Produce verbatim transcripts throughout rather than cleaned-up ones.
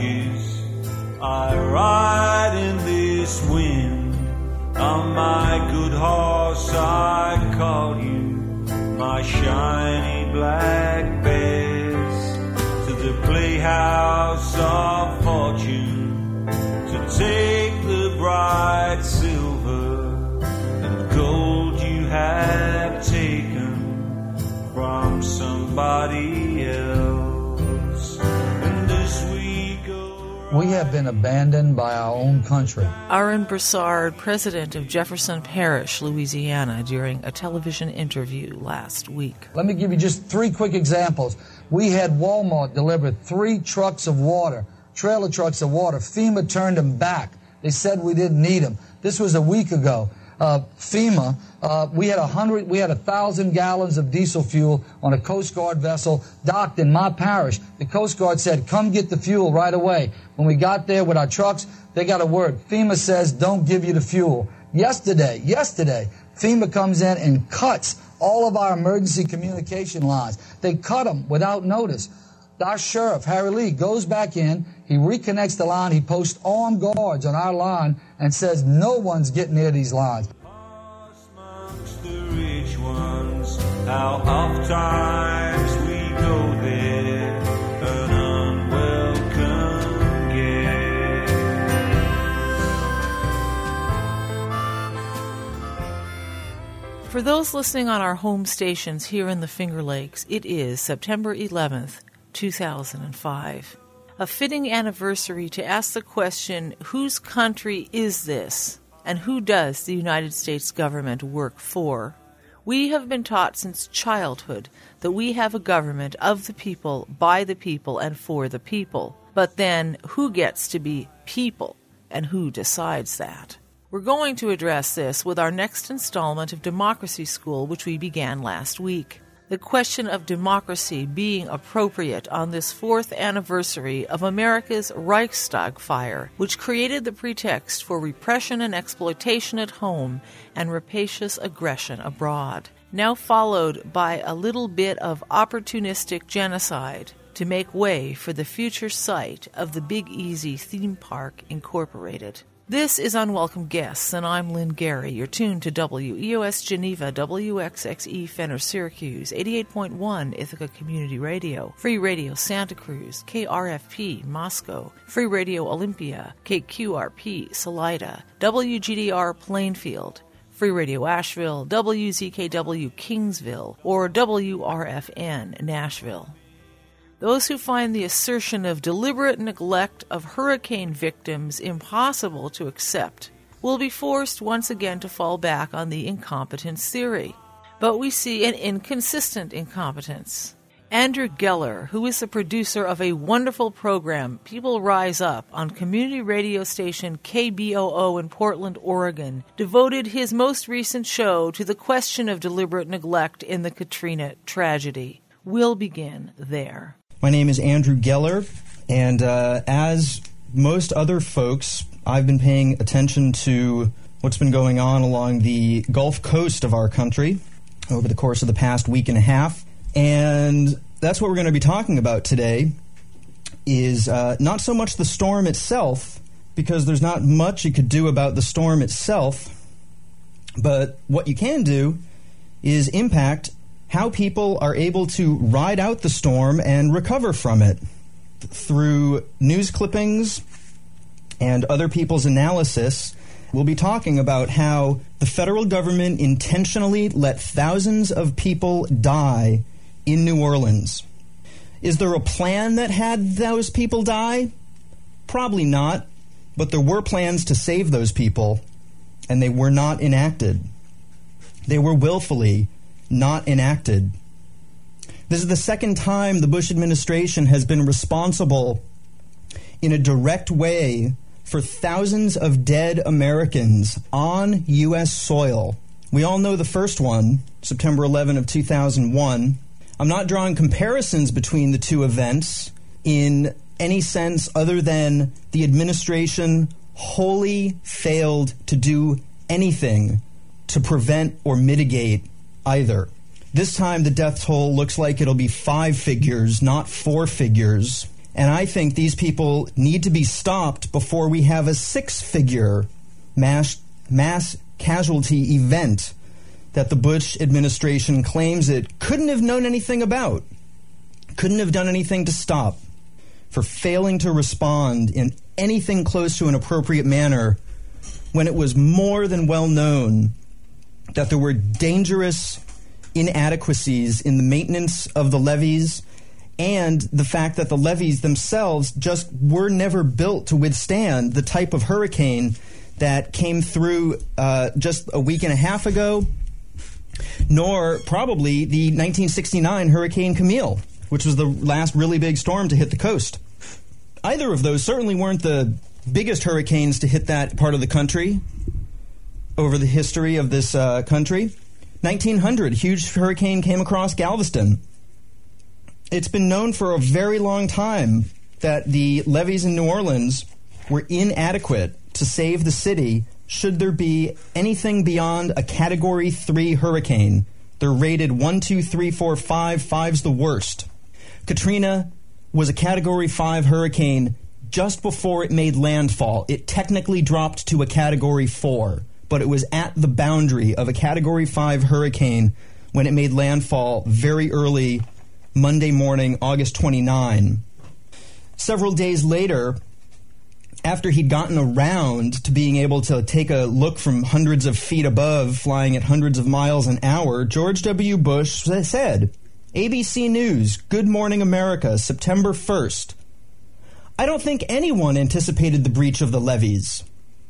torches. I ride in this wind. On my good horse I call you, my shiny black bears, to the playhouse of fortune, to take the bright silver and gold you have taken from somebody else. And this we go. We have been abandoned by our own country. Aaron Broussard, president of Jefferson Parish, Louisiana, during a television interview last week. Let me give you just three quick examples. We had Walmart deliver three trucks of water, trailer trucks of water. FEMA turned them back. They said we didn't need them. This was a week ago. Uh, FEMA, uh, we had a hundred, we had a thousand gallons of diesel fuel on a Coast Guard vessel docked in my parish. The Coast Guard said, come get the fuel right away. When we got there with our trucks, they got a word. FEMA says, don't give you the fuel. Yesterday, yesterday, FEMA comes in and cuts all of our emergency communication lines. They cut them without notice. Our sheriff, Harry Lee, goes back in, he reconnects the line, he posts armed guards on our line and says no one's getting near these lines. Amongst the rich ones, how oft times we go there, an unwelcome guest. For those listening on our home stations here in the Finger Lakes, it is September eleventh, two thousand five. A fitting anniversary to ask the question, whose country is this, and who does the United States government work for? We have been taught since childhood that we have a government of the people, by the people, and for the people. But then, who gets to be people, and who decides that? We're going to address this with our next installment of Democracy School, which we began last week. The question of democracy being appropriate on this fourth anniversary of America's Reichstag fire, which created the pretext for repression and exploitation at home and rapacious aggression abroad, now followed by a little bit of opportunistic genocide to make way for the future site of the Big Easy Theme Park Incorporated. This is Unwelcome Guests, and I'm Lynn Gary. You're tuned to W E O S Geneva, W X X E Fenner Syracuse, eighty-eight point one Ithaca Community Radio, Free Radio Santa Cruz, K R F P Moscow, Free Radio Olympia, K Q R P Salida, W G D R Plainfield, Free Radio Asheville, W Z K W Kingsville, or W R F N Nashville. Those who find the assertion of deliberate neglect of hurricane victims impossible to accept will be forced once again to fall back on the incompetence theory. But we see an inconsistent incompetence. Andrew Geller, who is the producer of a wonderful program, People Rise Up, on community radio station K B O O in Portland, Oregon, devoted his most recent show to the question of deliberate neglect in the Katrina tragedy. We'll begin there. My name is Andrew Geller, and uh, as most other folks, I've been paying attention to what's been going on along the Gulf Coast of our country over the course of the past week and a half. And that's what we're going to be talking about today, is uh, not so much the storm itself, because there's not much you could do about the storm itself, but what you can do is impact how people are able to ride out the storm and recover from it through news clippings and other people's analysis. We'll be talking about how the federal government intentionally let thousands of people die in New Orleans. Is there a plan that had those people die? Probably not, but there were plans to save those people, and they were not enacted. They were willfully not enacted. This is the second time the Bush administration has been responsible in a direct way for thousands of dead Americans on U S soil. We all know the first one, September eleventh of two thousand one. I'm not drawing comparisons between the two events in any sense other than the administration wholly failed to do anything to prevent or mitigate either. This time the death toll looks like it'll be five figures, not four figures. And I think these people need to be stopped before we have a six-figure mass, mass casualty event that the Bush administration claims it couldn't have known anything about, couldn't have done anything to stop, for failing to respond in anything close to an appropriate manner when it was more than well known that there were dangerous inadequacies in the maintenance of the levees, and the fact that the levees themselves just were never built to withstand the type of hurricane that came through uh, just a week and a half ago, nor probably the nineteen sixty-nine Hurricane Camille, which was the last really big storm to hit the coast. Either of those certainly weren't the biggest hurricanes to hit that part of the country over the history of this uh, country. nineteen hundred, huge hurricane came across Galveston. It's been known for a very long time that the levees in New Orleans were inadequate to save the city should there be anything beyond a Category three hurricane. They're rated one, two, three, four, five. Five's the worst. Katrina was a Category five hurricane just before it made landfall. It technically dropped to a Category four, but it was at the boundary of a Category five hurricane when it made landfall very early Monday morning, August twenty-ninth. Several days later, after he'd gotten around to being able to take a look from hundreds of feet above, flying at hundreds of miles an hour, George W. Bush said, A B C News, Good Morning America, September first. I don't think anyone anticipated the breach of the levees.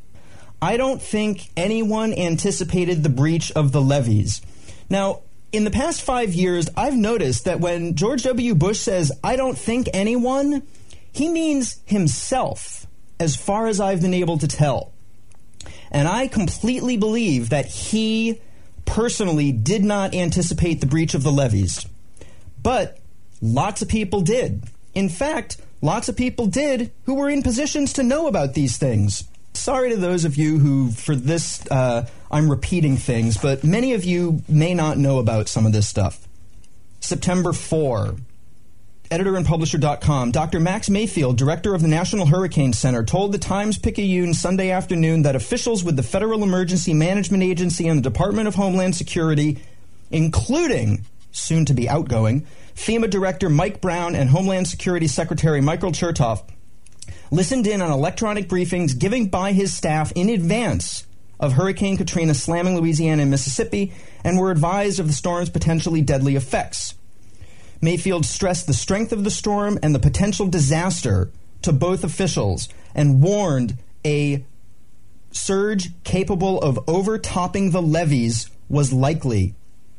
I don't think anyone anticipated the breach of the levees. Now, in the past five years, I've noticed that when George W. Bush says, I don't think anyone, he means himself, as far as I've been able to tell. And I completely believe that he personally did not anticipate the breach of the levees. But lots of people did. In fact, lots of people did who were in positions to know about these things. Sorry to those of you who, for this, uh, I'm repeating things, but many of you may not know about some of this stuff. September fourth, editor and publisher dot com, Doctor Max Mayfield, director of the National Hurricane Center, told the Times-Picayune Sunday afternoon that officials with the Federal Emergency Management Agency and the Department of Homeland Security, including, soon to be outgoing, FEMA Director Mike Brown and Homeland Security Secretary Michael Chertoff, listened in on electronic briefings given by his staff in advance of Hurricane Katrina slamming Louisiana and Mississippi, and were advised of the storm's potentially deadly effects. Mayfield stressed the strength of the storm and the potential disaster to both officials and warned a surge capable of overtopping the levees was likely.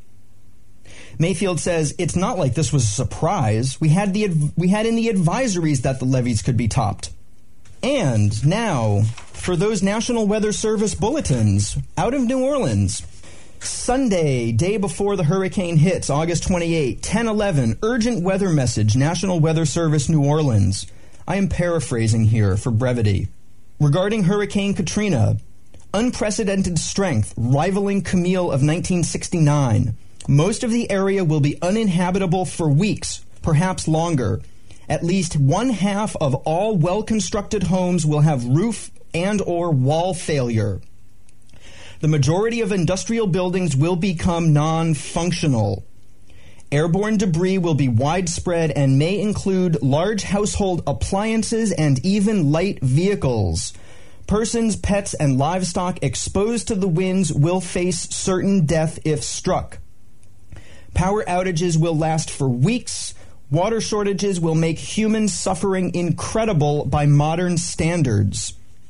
Mayfield says, it's not like this was a surprise. We had the we had in the advisories that the levees could be topped. And now, for those National Weather Service bulletins out of New Orleans. Sunday, day before the hurricane hits, August twenty-eighth, ten eleven, urgent weather message, National Weather Service, New Orleans. I am paraphrasing here for brevity. Regarding Hurricane Katrina, unprecedented strength, rivaling Camille of nineteen sixty-nine. Most of the area will be uninhabitable for weeks, perhaps longer. At least one half of all well-constructed homes will have roof and or wall failure. The majority of industrial buildings will become non-functional. Airborne debris will be widespread and may include large household appliances and even light vehicles. Persons, pets, and livestock exposed to the winds will face certain death if struck. Power outages will last for weeks. Water shortages will make human suffering incredible by modern standards.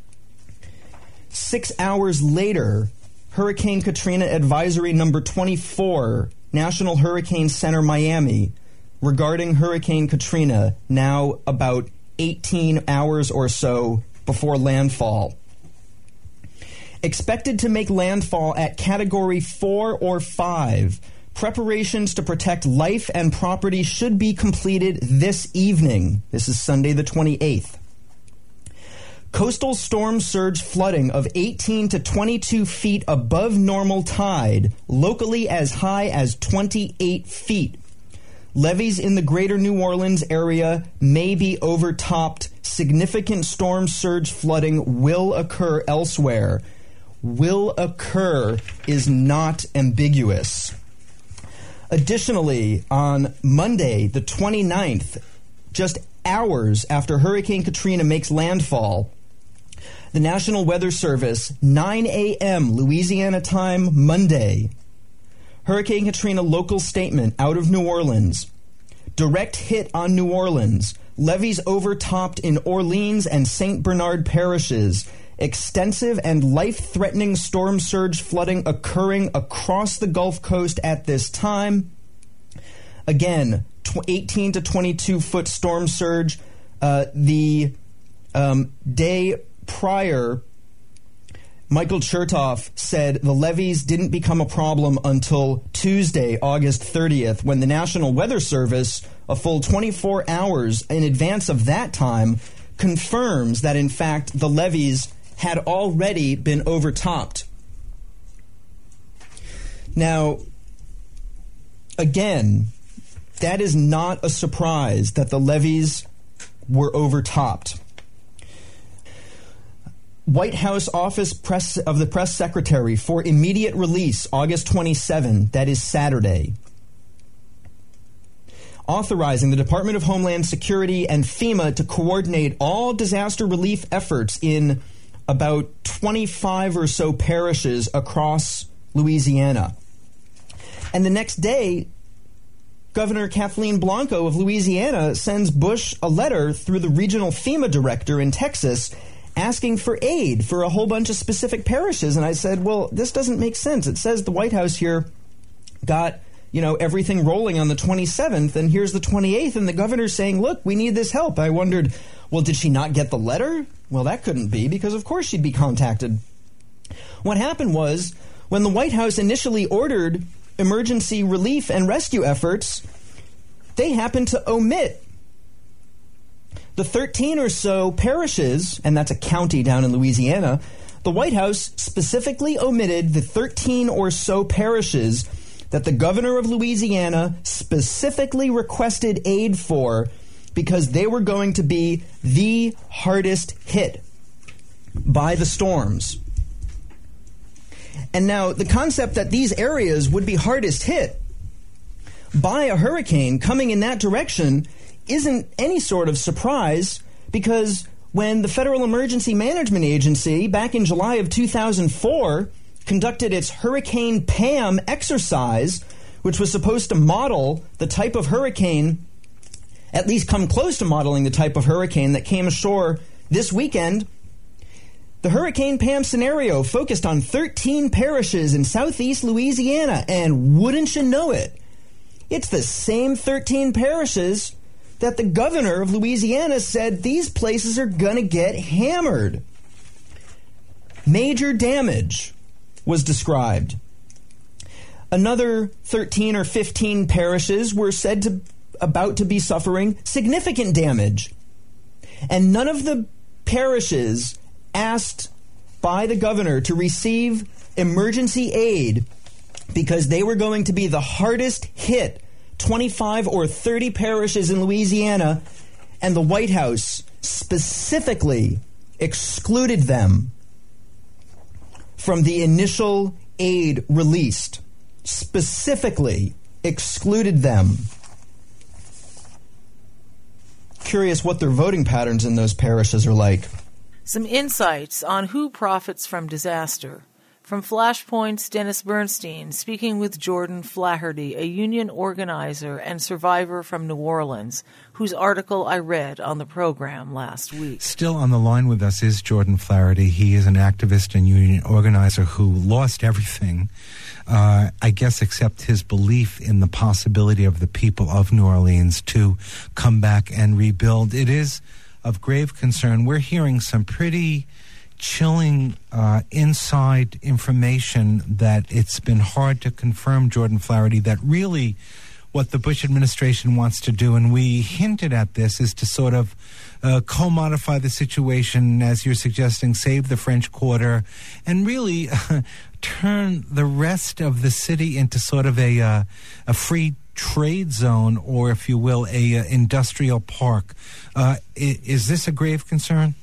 Six hours later, Hurricane Katrina Advisory Number twenty-four, National Hurricane Center, Miami, regarding Hurricane Katrina, now about eighteen hours or so before landfall. Expected to make landfall at Category four or five, preparations to protect life and property should be completed this evening. This is Sunday the twenty-eighth. Coastal storm surge flooding of eighteen to twenty-two feet above normal tide, locally as high as twenty-eight feet. levees in the greater New Orleans area may be overtopped. Significant storm surge flooding will occur elsewhere. Will occur is not ambiguous. Additionally, on Monday, the twenty-ninth, just hours after Hurricane Katrina makes landfall, the National Weather Service, nine a.m. Louisiana time, Monday, Hurricane Katrina local statement out of New Orleans. Direct hit on New Orleans. Levees overtopped in Orleans and Saint Bernard parishes. Extensive and life-threatening storm surge flooding occurring across the Gulf Coast at this time. Again, eighteen to twenty-two foot storm surge. Uh, the um, day prior, Michael Chertoff said the levees didn't become a problem until Tuesday, August thirtieth, when the National Weather Service, a full twenty-four hours in advance of that time, confirms that, in fact, the levees had already been overtopped. Now, again, that is not a surprise that the levees were overtopped. White House Office press of the Press Secretary for immediate release, August twenty-seventh, that is Saturday, authorizing the Department of Homeland Security and FEMA to coordinate all disaster relief efforts in about twenty-five or so parishes across Louisiana. And the next day, Governor Kathleen Blanco of Louisiana sends Bush a letter through the regional FEMA director in Texas asking for aid for a whole bunch of specific parishes. And I said, well, this doesn't make sense. It says the White House here got, you know, everything rolling on the twenty-seventh, and here's the twenty-eighth, and the governor's saying, look, we need this help. I wondered, well, did she not get the letter? Well, that couldn't be, because of course she'd be contacted. What happened was, when the White House initially ordered emergency relief and rescue efforts, they happened to omit the thirteen or so parishes, and that's a county down in Louisiana. The White House specifically omitted the thirteen or so parishes that the governor of Louisiana specifically requested aid for because they were going to be the hardest hit by the storms. And now the concept that these areas would be hardest hit by a hurricane coming in that direction isn't any sort of surprise, because when the Federal Emergency Management Agency back in July of two thousand four conducted its Hurricane Pam exercise, which was supposed to model the type of hurricane, at least come close to modeling the type of hurricane that came ashore this weekend, the Hurricane Pam scenario focused on thirteen parishes in southeast Louisiana, and wouldn't you know it, it's the same thirteen parishes that the governor of Louisiana said these places are going to get hammered. Major damage was described. Another thirteen or fifteen parishes were said to about to be suffering significant damage. And none of the parishes asked by the governor to receive emergency aid because they were going to be the hardest hit twenty-five or thirty parishes in Louisiana, and the White House specifically excluded them from the initial aid released. Specifically excluded them. Curious what their voting patterns in those parishes are like. Some insights on who profits from disaster. From Flashpoint's Dennis Bernstein, speaking with Jordan Flaherty, a union organizer and survivor from New Orleans, whose article I read on the program last week. Still on the line with us is Jordan Flaherty. He is an activist and union organizer who lost everything, uh, I guess, except his belief in the possibility of the people of New Orleans to come back and rebuild. It is of grave concern. We're hearing some pretty chilling uh, inside information that it's been hard to confirm, Jordan Flaherty, that really what the Bush administration wants to do, and we hinted at this, is to sort of uh, co-modify the situation, as you're suggesting, save the French Quarter, and really uh, turn the rest of the city into sort of a uh, a free trade zone, or if you will, a uh, industrial park. Uh, is, is this a grave concern?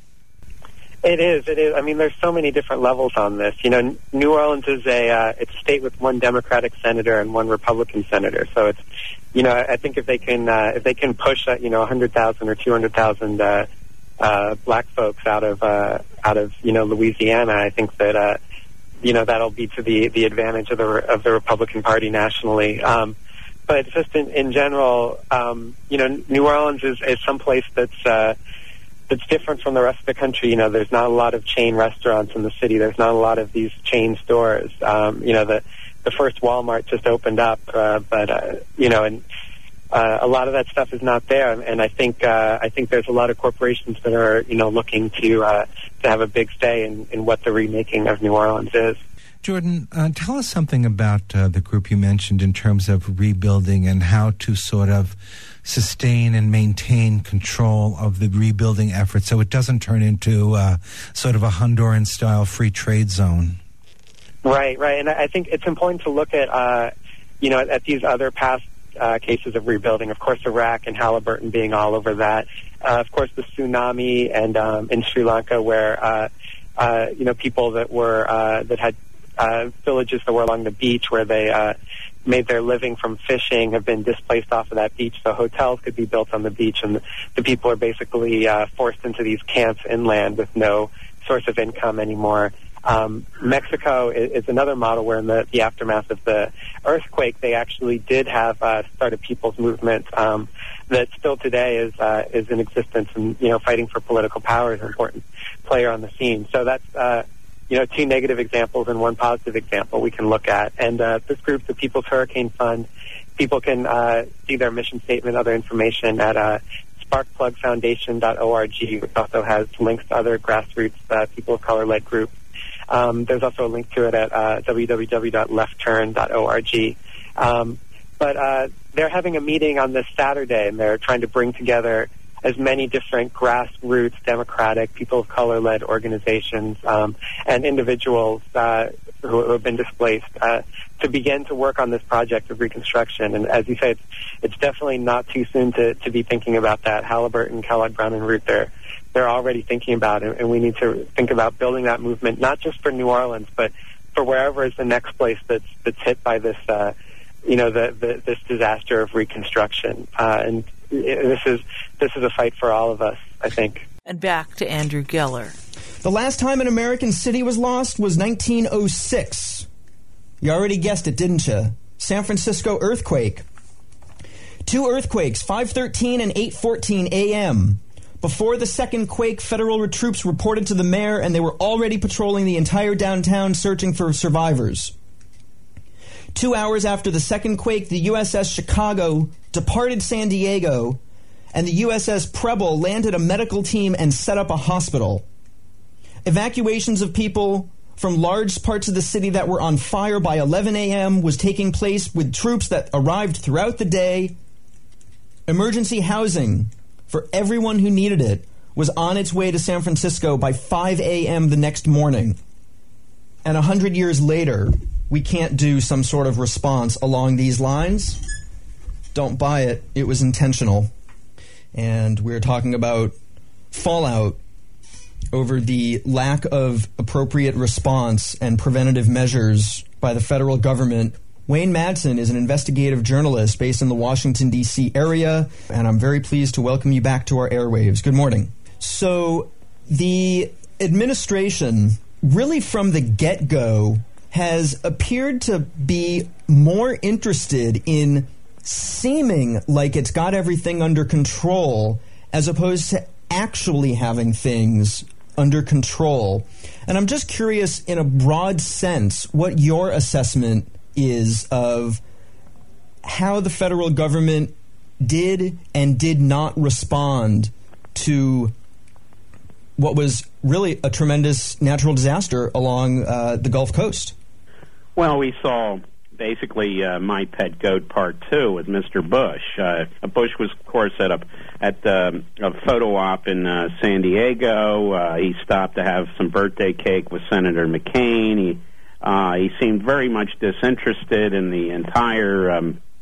It is. It is. I mean, there's so many different levels on this. You know, New Orleans is a uh, it's a state with one Democratic senator and one Republican senator. So it's, you know, I think if they can uh, if they can push uh, you know one hundred thousand or two hundred thousand uh, uh, black folks out of uh, out of you know Louisiana, I think that uh, you know that'll be to the the advantage of the of the Republican Party nationally. Um, but just in, in general, um, you know, New Orleans is, is someplace that's uh, It's different from the rest of the country. You know, there's not a lot of chain restaurants in the city. There's not a lot of these chain stores. Um, you know, the the first Walmart just opened up, uh, but uh, you know, and uh, a lot of that stuff is not there. And I think uh, I think there's a lot of corporations that are you know looking to uh, to have a big say in, in what the remaking of New Orleans is. Jordan, uh, tell us something about uh, the group you mentioned in terms of rebuilding and how to sort of sustain and maintain control of the rebuilding effort so it doesn't turn into uh, sort of a Honduran-style free trade zone. Right, right. And I think it's important to look at, uh, you know, at these other past uh, cases of rebuilding. Of course, Iraq and Halliburton being all over that. Uh, of course, the tsunami and um, in Sri Lanka where, uh, uh, you know, people that were, uh, that had Uh, villages that were along the beach where they uh, made their living from fishing have been displaced off of that beach, so hotels could be built on the beach, and the, the people are basically uh, forced into these camps inland with no source of income anymore. Um, Mexico is, is another model where in the, the aftermath of the earthquake, they actually did have uh, start a people's movement um, that still today is uh, is in existence, and you know, fighting for political power is an important player on the scene. So that's uh, you know, two negative examples and one positive example we can look at. And uh, this group, the People's Hurricane Fund, people can uh, see their mission statement, other information at uh, spark plug foundation dot org, which also has links to other grassroots uh, people of color-led groups. Um, there's also a link to it at uh, w w w dot left turn dot org. Um, but uh, they're having a meeting on this Saturday, and they're trying to bring together as many different grassroots, democratic, people of color-led organizations um, and individuals uh, who, who have been displaced uh, to begin to work on this project of reconstruction. And as you say, it's, it's definitely not too soon to, to be thinking about that. Halliburton, Kellogg, Brown and Root, they're, they're already thinking about it, and we need to think about building that movement, not just for New Orleans, but for wherever is the next place that's, that's hit by this, uh, you know, the, the, this disaster of reconstruction. Uh, and This is this is a fight for all of us, I think. And back to Andrew Geller. The last time an American city was lost was nineteen oh six. You already guessed it, didn't you? San Francisco earthquake. Two earthquakes, five thirteen and eight fourteen a.m. Before the second quake, federal troops reported to the mayor, and they were already patrolling the entire downtown searching for survivors. Two hours after the second quake, the U S S Chicago departed San Diego, and the U S S Preble landed a medical team and set up a hospital. Evacuations of people from large parts of the city that were on fire by eleven a.m. was taking place with troops that arrived throughout the day. Emergency housing for everyone who needed it was on its way to San Francisco by five a.m. the next morning. And a hundred years later, we can't do some sort of response along these lines. Don't buy it. It was intentional. And we're talking about fallout over the lack of appropriate response and preventative measures by the federal government. Wayne Madsen is an investigative journalist based in the Washington, D C area, and I'm very pleased to welcome you back to our airwaves. Good morning. So the administration, really from the get-go, has appeared to be more interested in seeming like it's got everything under control as opposed to actually having things under control. And I'm just curious, in a broad sense, what your assessment is of how the federal government did and did not respond to what was really a tremendous natural disaster along uh, the Gulf Coast. Well, we saw basically uh, My Pet Goat Part Two with Mister Bush. Uh, Bush was, of course, at a at um, a photo op in uh, San Diego. Uh, he stopped to have some birthday cake with Senator McCain. He uh, he seemed very much disinterested in the entire um, uh,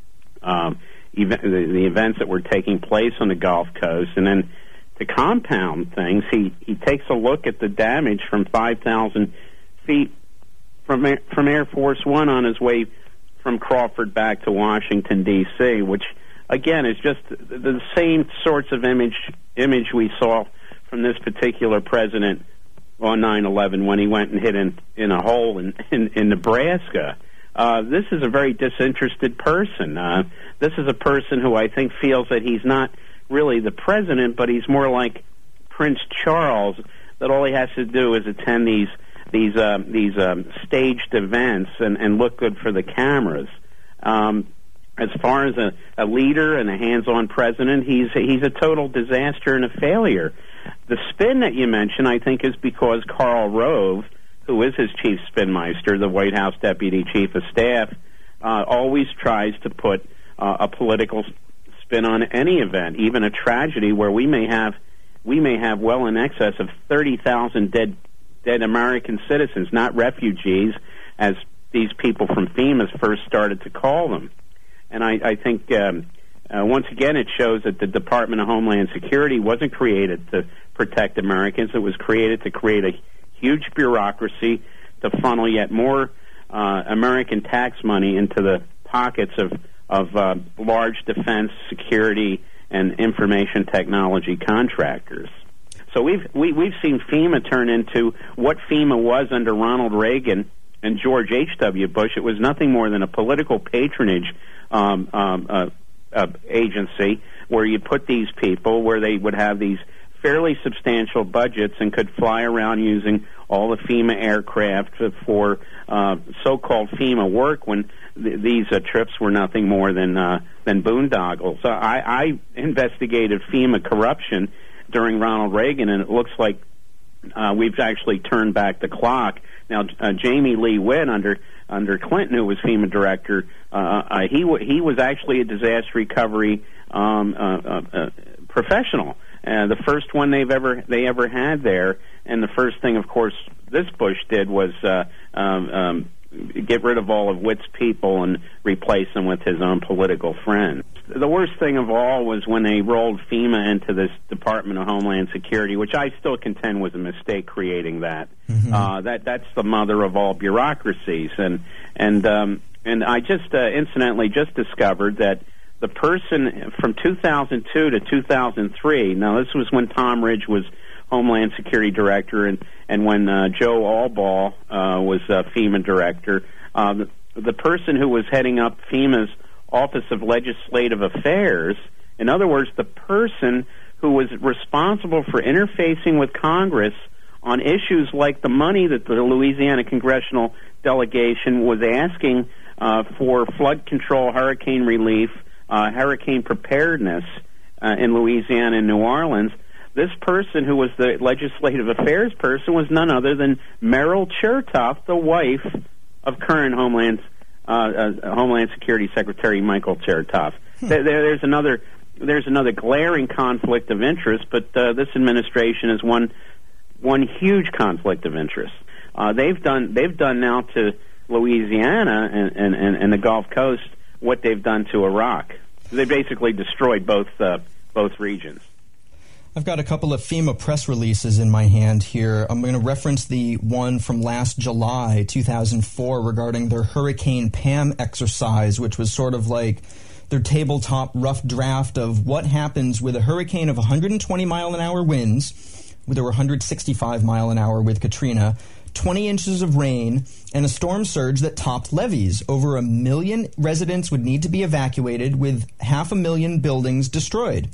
um, event, the, the events that were taking place on the Gulf Coast. And then to compound things, he, he takes a look at the damage from five thousand feet from Air, from Air Force One on his way from Crawford back to Washington, D C, which, again, is just the same sorts of image image we saw from this particular president on nine eleven when he went and hid in, in a hole in, in, in Nebraska. Uh, this is a very disinterested person. Uh, this is a person who I think feels that he's not really the president, but he's more like Prince Charles, that all he has to do is attend these these uh, these um, staged events and, and look good for the cameras. Um, as far as a, a leader and a hands-on president, he's he's a total disaster and a failure. The spin that you mentioned, I think, is because Karl Rove, who is his chief spinmeister, the White House deputy chief of staff, uh, always tries to put uh, a political spin on any event, even a tragedy where we may have we may have well in excess of thirty thousand dead dead American citizens, not refugees, as these people from FEMA first started to call them. And I, I think um, uh, once again it shows that the Department of Homeland Security wasn't created to protect Americans. It was created to create a huge bureaucracy to funnel yet more uh, American tax money into the pockets of of uh, large defense, security, and information technology contractors. So we've we, we've seen FEMA turn into what FEMA was under Ronald Reagan and George H W. Bush. It was nothing more than a political patronage um, um, uh, uh, agency where you put these people, where they would have these fairly substantial budgets and could fly around using all the FEMA aircraft for uh, so-called FEMA work when th- these uh, trips were nothing more than uh, than boondoggles. So I, I investigated FEMA corruption during Ronald Reagan, and it looks like uh, we've actually turned back the clock. Now, uh, Jamie Lee Witt, under under Clinton, who was FEMA director, uh, uh, he w- he was actually a disaster recovery um, uh, uh, uh, professional. Uh, the first one they've ever they ever had there, and the first thing, of course, this Bush did was uh, um, um, get rid of all of Witt's people and replace them with his own political friends. The worst thing of all was when they rolled FEMA into this Department of Homeland Security, which I still contend was a mistake creating that. Mm-hmm. Uh, that that's the mother of all bureaucracies, and and um, and I just uh, incidentally just discovered that the person from two thousand two to two thousand three, now this was when Tom Ridge was Homeland Security Director and, and when uh, Joe Allball uh, was uh, FEMA Director, uh, the, the person who was heading up FEMA's Office of Legislative Affairs, in other words, the person who was responsible for interfacing with Congress on issues like the money that the Louisiana Congressional Delegation was asking uh, for flood control, hurricane relief, Uh, hurricane preparedness uh, in Louisiana and New Orleans. This person, who was the legislative affairs person, was none other than Meryl Chertoff, the wife of current Homeland uh, uh, Homeland Security Secretary Michael Chertoff. Hmm. There, there's another there's another glaring conflict of interest, but uh, this administration is one one huge conflict of interest. Uh, they've done they've done now to Louisiana and, and, and, and the Gulf Coast what they've done to Iraq. They basically destroyed both uh, both regions. I've got a couple of FEMA press releases in my hand here. I'm going to reference the one from last July, two thousand four, regarding their Hurricane Pam exercise, which was sort of like their tabletop rough draft of what happens with a hurricane of one hundred twenty mile an hour winds. There were one hundred sixty-five mile an hour with Katrina, twenty inches of rain, and a storm surge that topped levees. Over a million residents would need to be evacuated, with half a million buildings destroyed.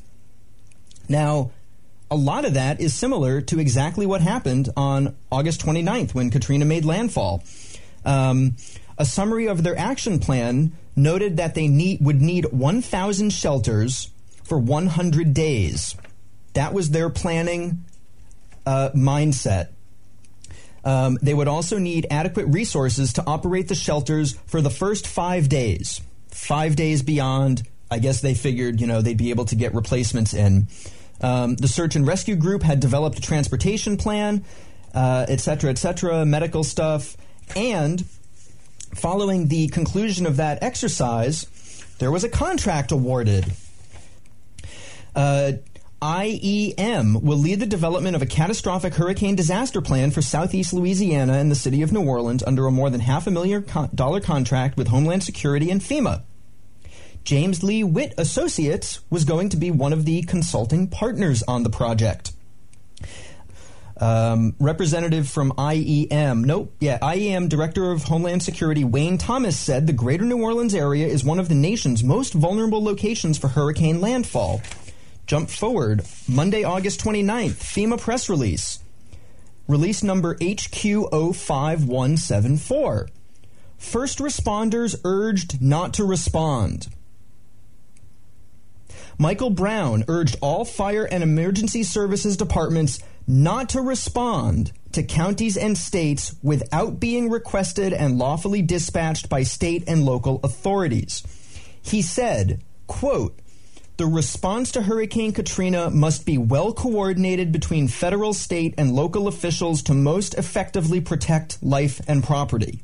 Now, a lot of that is similar to exactly what happened on August twenty-ninth when Katrina made landfall. Um, a summary of their action plan noted that they need, would need one thousand shelters for one hundred days. That was their planning uh, mindset. Um, they would also need adequate resources to operate the shelters for the first five days. Five days beyond, I guess they figured, you know, they'd be able to get replacements in. Um, the search and rescue group had developed a transportation plan, uh, et cetera, et cetera, medical stuff. And following the conclusion of that exercise, there was a contract awarded. Uh, I E M will lead the development of a catastrophic hurricane disaster plan for southeast Louisiana and the city of New Orleans under a more than half a million con- dollar contract with Homeland Security and FEMA. James Lee Witt Associates was going to be one of the consulting partners on the project. Um, representative from I E M, nope, yeah, I E M Director of Homeland Security Wayne Thomas said the greater New Orleans area is one of the nation's most vulnerable locations for hurricane landfall. Jump forward, Monday, August twenty-ninth, FEMA press release. Release number H Q zero five one seven four. First responders urged not to respond. Michael Brown urged all fire and emergency services departments not to respond to counties and states without being requested and lawfully dispatched by state and local authorities. He said, quote, "The response to Hurricane Katrina must be well coordinated between federal, state, and local officials to most effectively protect life and property."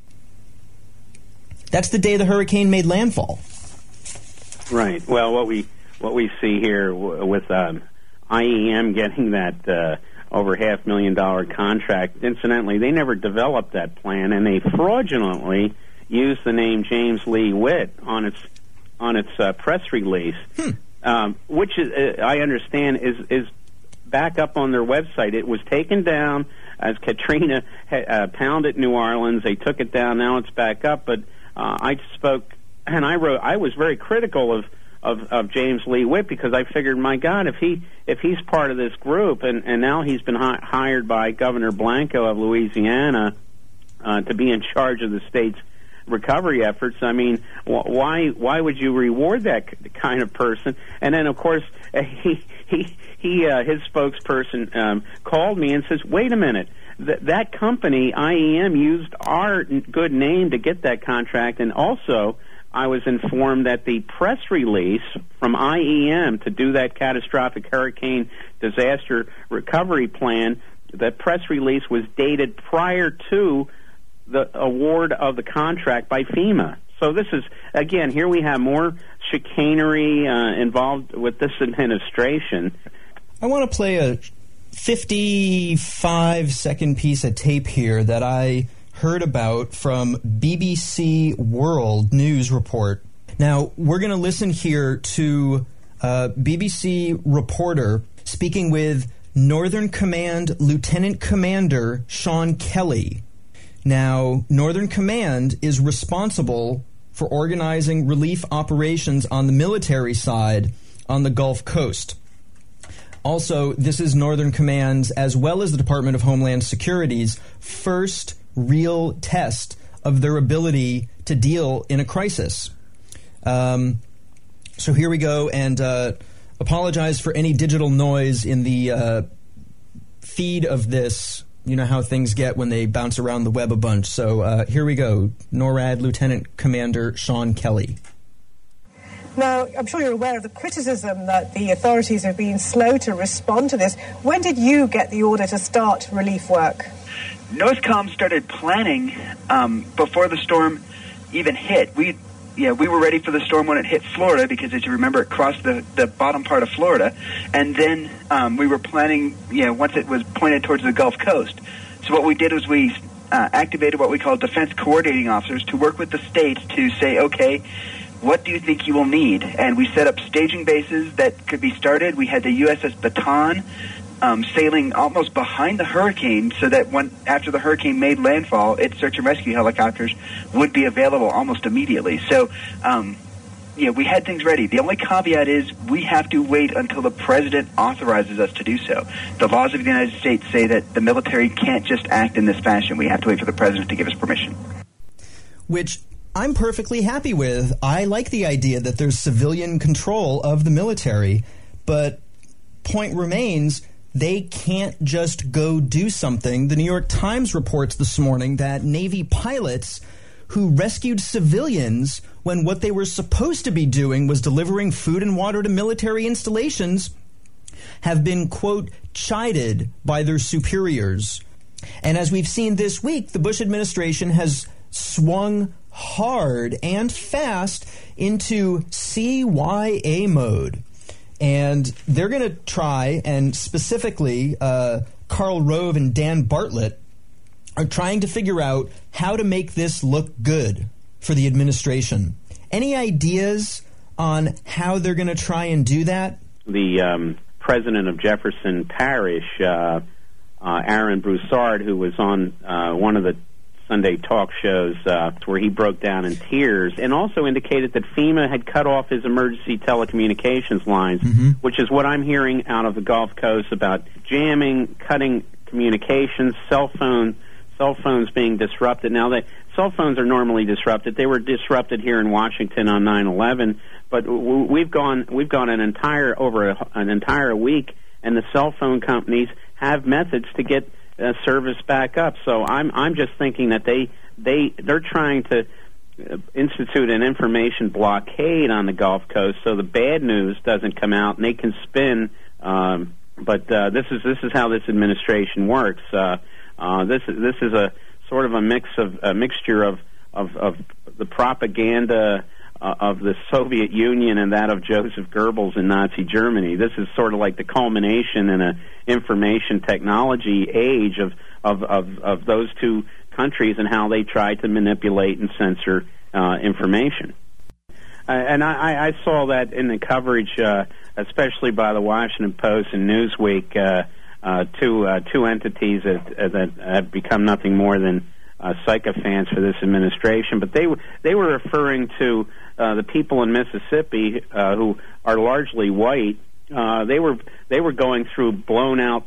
That's the day the hurricane made landfall. Right. Well, what we what we see here w- with um, I E M getting that uh, over half million dollar contract, incidentally, they never developed that plan, and they fraudulently used the name James Lee Witt on its on its uh, press release. Hmm. Um, which is, uh, I understand is is back up on their website. It was taken down as Katrina ha- uh, pounded New Orleans. They took it down. Now it's back up. But uh, I spoke and I wrote. I was very critical of, of, of James Lee Witt because I figured, my God, if he if he's part of this group and, and now he's been hi- hired by Governor Blanco of Louisiana uh, to be in charge of the state's recovery efforts. I mean, wh- why why would you reward that c- kind of person? And then, of course, uh, he he he uh, his spokesperson um, called me and says, "Wait a minute, Th- that company I E M used our n- good name to get that contract." And also, I was informed that the press release from I E M to do that catastrophic hurricane disaster recovery plan, the press release was dated prior to the award of the contract by FEMA. So this is, again, here we have more chicanery uh, involved with this administration. I want to play a fifty-five second piece of tape here that I heard about from B B C World News report. Now, we're going to listen here to a B B C reporter speaking with Northern Command Lieutenant Commander Sean Kelly. Now, Northern Command is responsible for organizing relief operations on the military side on the Gulf Coast. Also, this is Northern Command's, as well as the Department of Homeland Security's, first real test of their ability to deal in a crisis. Um, so here we go, and uh, apologize for any digital noise in the uh, feed of this. You know how things get when they bounce around the web a bunch. So uh, here we go. NORAD Lieutenant Commander Sean Kelly. Now, I'm sure you're aware of the criticism that the authorities have been slow to respond to this. When did you get the order to start relief work? NORSCOM started planning um, before the storm even hit. We Yeah, we were ready for the storm when it hit Florida because, as you remember, it crossed the, the bottom part of Florida. And then um, we were planning, you know, once it was pointed towards the Gulf Coast. So what we did was we uh, activated what we call defense coordinating officers to work with the states to say, okay, what do you think you will need? And we set up staging bases that could be started. We had the U S S Baton Um, sailing almost behind the hurricane so that when after the hurricane made landfall, its search and rescue helicopters would be available almost immediately. So, um, yeah, we had things ready. The only caveat is we have to wait until the president authorizes us to do so. The laws of the United States say that the military can't just act in this fashion. We have to wait for the president to give us permission. Which I'm perfectly happy with. I like the idea that there's civilian control of the military, but point remains, they can't just go do something. The New York Times reports this morning that Navy pilots who rescued civilians when what they were supposed to be doing was delivering food and water to military installations have been, quote, chided by their superiors. And as we've seen this week, the Bush administration has swung hard and fast into C Y A mode. And they're going to try, and specifically uh, Karl Rove and Dan Bartlett are trying to figure out how to make this look good for the administration. Any ideas on how they're going to try and do that? The um, president of Jefferson Parish, uh, uh, Aaron Broussard, who was on uh, one of the Sunday talk shows uh, where he broke down in tears, and also indicated that FEMA had cut off his emergency telecommunications lines, mm-hmm. which is what I'm hearing out of the Gulf Coast about jamming, cutting communications, cell phone, cell phones being disrupted. Now, the cell phones are normally disrupted. They were disrupted here in Washington on nine eleven, but w- we've gone we've gone an entire over a, an entire week, and the cell phone companies have methods to get Uh, service back up. So I'm I'm just thinking that they they they're trying to uh, institute an information blockade on the Gulf Coast so the bad news doesn't come out and they can spin. Um, but uh, this is this is how this administration works. Uh, uh, this is this is a sort of a mix of a mixture of of, of the propaganda Uh, of the Soviet Union and that of Joseph Goebbels in Nazi Germany. This is sort of like the culmination in a information technology age of, of, of, of those two countries and how they try to manipulate and censor uh, information. Uh, and I, I saw that in the coverage, uh, especially by the Washington Post and Newsweek, uh, uh, two, uh, two entities that, uh, that have become nothing more than uh, sycophants for this administration. But they, they were referring to Uh, the people in Mississippi uh, who are largely white, uh, they were they were going through blown out,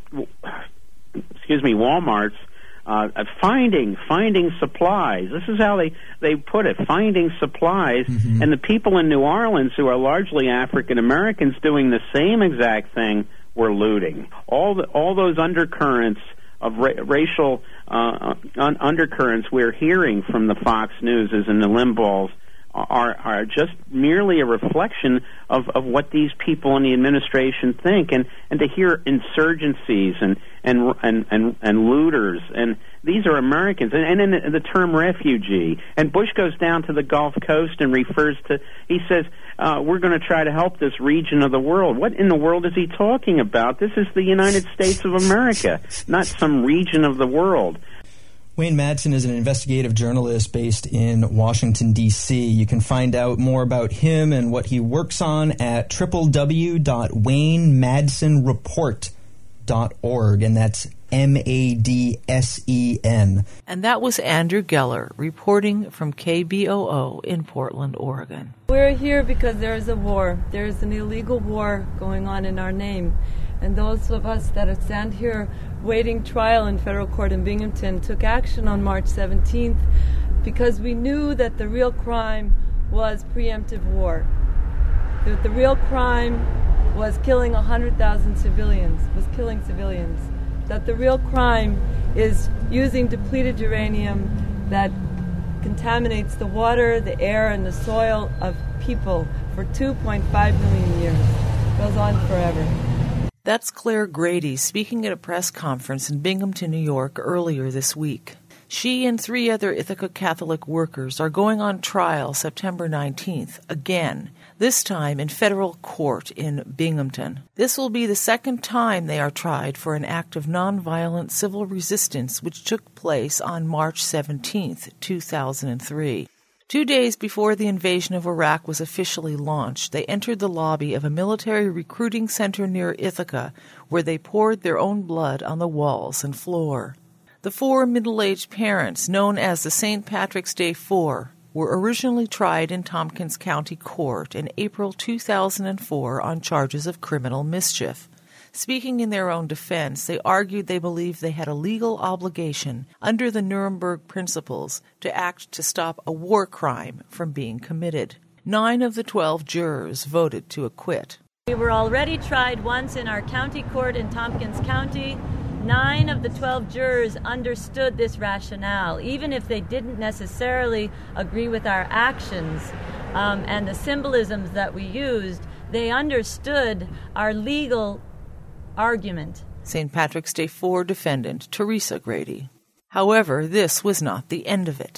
excuse me, Walmarts, uh, finding finding supplies. This is how they, they put it: finding supplies. Mm-hmm. And the people in New Orleans, who are largely African Americans, doing the same exact thing, were looting. All the, all those undercurrents of ra- racial uh, un- undercurrents we're hearing from the Fox Newses and the Limbaughs are are just merely a reflection of, of what these people in the administration think, and, and to hear insurgencies and and, and, and and looters, and these are Americans, and, and then the term refugee. And Bush goes down to the Gulf Coast and refers to, he says, uh, we're going to try to help this region of the world. What in the world is he talking about? This is the United States of America, not some region of the world. Wayne Madsen is an investigative journalist based in Washington, D C You can find out more about him and what he works on at w w w dot wayne madsen report dot org, and that's M A D S E N. And that was Andrew Geller reporting from K B O O in Portland, Oregon. We're here because there is a war. There is an illegal war going on in our name. And those of us that stand here waiting trial in federal court in Binghamton took action on March seventeenth because we knew that the real crime was preemptive war. That the real crime was killing one hundred thousand civilians, was killing civilians. That the real crime is using depleted uranium that contaminates the water, the air, and the soil of people for two point five million years. It goes on forever. That's Claire Grady speaking at a press conference in Binghamton, New York earlier this week. She and three other Ithaca Catholic workers are going on trial September nineteenth, again, this time in federal court in Binghamton. This will be the second time they are tried for an act of nonviolent civil resistance which took place on March seventeenth, two thousand three. Two days before the invasion of Iraq was officially launched, they entered the lobby of a military recruiting center near Ithaca, where they poured their own blood on the walls and floor. The four middle-aged parents, known as the Saint Patrick's Day Four, were originally tried in Tompkins County Court in April two thousand four on charges of criminal mischief. Speaking in their own defense, they argued they believed they had a legal obligation under the Nuremberg Principles to act to stop a war crime from being committed. Nine of the twelve jurors voted to acquit. We were already tried once in our county court in Tompkins County. Nine of the twelve jurors understood this rationale, even if they didn't necessarily agree with our actions um, and the symbolisms that we used. They understood our legal argument. Saint Patrick's Day Four defendant Teresa Grady. However, this was not the end of it.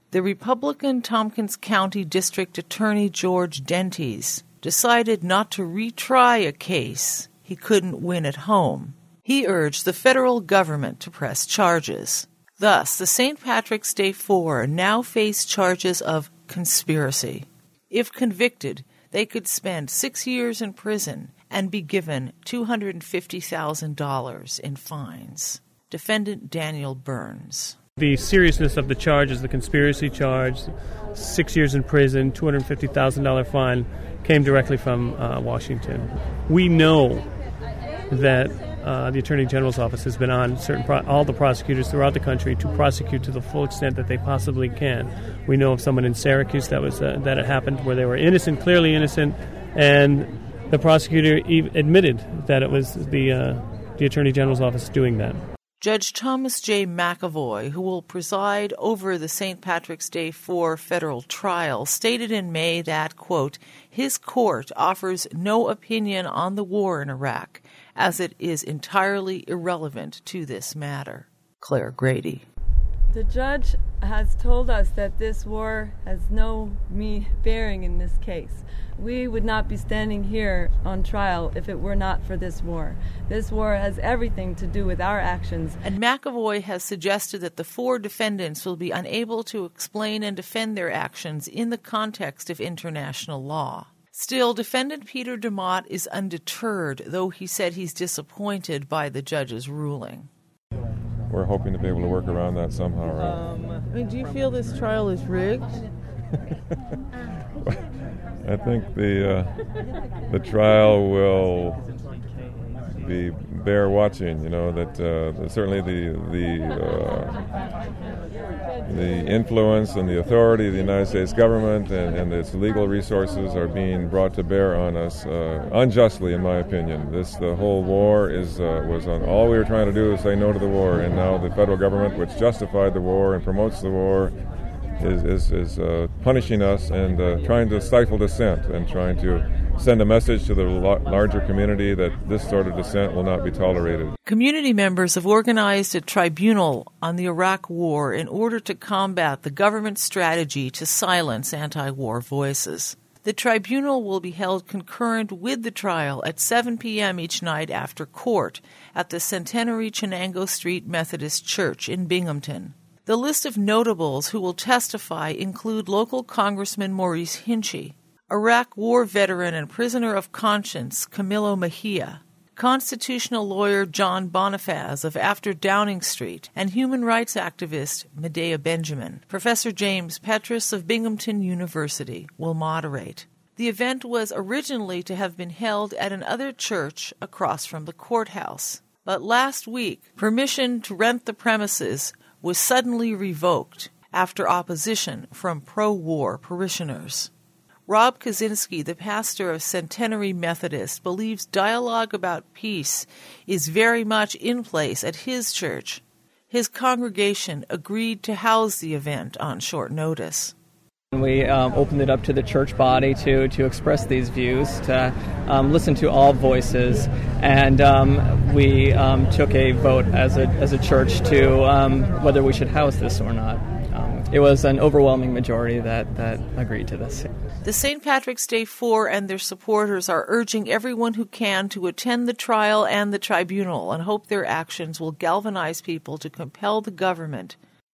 The Republican Tompkins County District Attorney George Dentes decided not to retry a case he couldn't win at home. He urged the federal government to press charges. Thus, the Saint Patrick's Day Four now face charges of conspiracy. If convicted, they could spend six years in prison and be given two hundred fifty thousand dollars in fines. Defendant Daniel Burns. The seriousness of the charge is the conspiracy charge, six years in prison, two hundred fifty thousand dollars fine, came directly from uh, Washington. We know that uh, the Attorney General's office has been on certain pro- all the prosecutors throughout the country to prosecute to the full extent that they possibly can. We know of someone in Syracuse that was uh, that it happened where they were innocent, clearly innocent, and the prosecutor e- admitted that it was the uh, the Attorney General's office doing that. Judge Thomas J. McAvoy, who will preside over the Saint Patrick's Day Four federal trial, stated in May that, quote, his court offers no opinion on the war in Iraq, as it is entirely irrelevant to this matter. Claire Grady. The judge has told us that this war has no me bearing in this case. We would not be standing here on trial if it were not for this war. This war has everything to do with our actions. And McAvoy has suggested that the four defendants will be unable to explain and defend their actions in the context of international law. Still, defendant Peter DeMott is undeterred, though he said he's disappointed by the judge's ruling. We're hoping to be able to work around that somehow, right? Um, I mean, do you feel this trial is rigged? I think the uh, the trial will be bear watching. You know that uh, certainly the the uh, the influence and the authority of the United States government and, and its legal resources are being brought to bear on us uh, unjustly, in my opinion. This the whole war is uh, was on all we were trying to do is say no to the war, and now the federal government, which justified the war and promotes the war, is is, is uh, punishing us and uh, trying to stifle dissent and trying to send a message to the la- larger community that this sort of dissent will not be tolerated. Community members have organized a tribunal on the Iraq War in order to combat the government's strategy to silence anti-war voices. The tribunal will be held concurrent with the trial at seven p.m. each night after court at the Centenary Chenango Street Methodist Church in Binghamton. The list of notables who will testify include local Congressman Maurice Hinchey, Iraq War veteran and prisoner of conscience Camilo Mejia, constitutional lawyer John Bonifaz of After Downing Street, and human rights activist Medea Benjamin. Professor James Petrus of Binghamton University will moderate. The event was originally to have been held at another church across from the courthouse, but last week permission to rent the premises was suddenly revoked after opposition from pro-war parishioners. Rob Kaczynski, the pastor of Centenary Methodist, believes dialogue about peace is very much in place at his church. His congregation agreed to house the event on short notice. We um, opened it up to the church body to, to express these views, to um, listen to all voices, and um, we um, took a vote as a as a church to um, whether we should house this or not. Um, it was an overwhelming majority that, that agreed to this. The Saint Patrick's Day Four and their supporters are urging everyone who can to attend the trial and the tribunal and hope their actions will galvanize people to compel the government.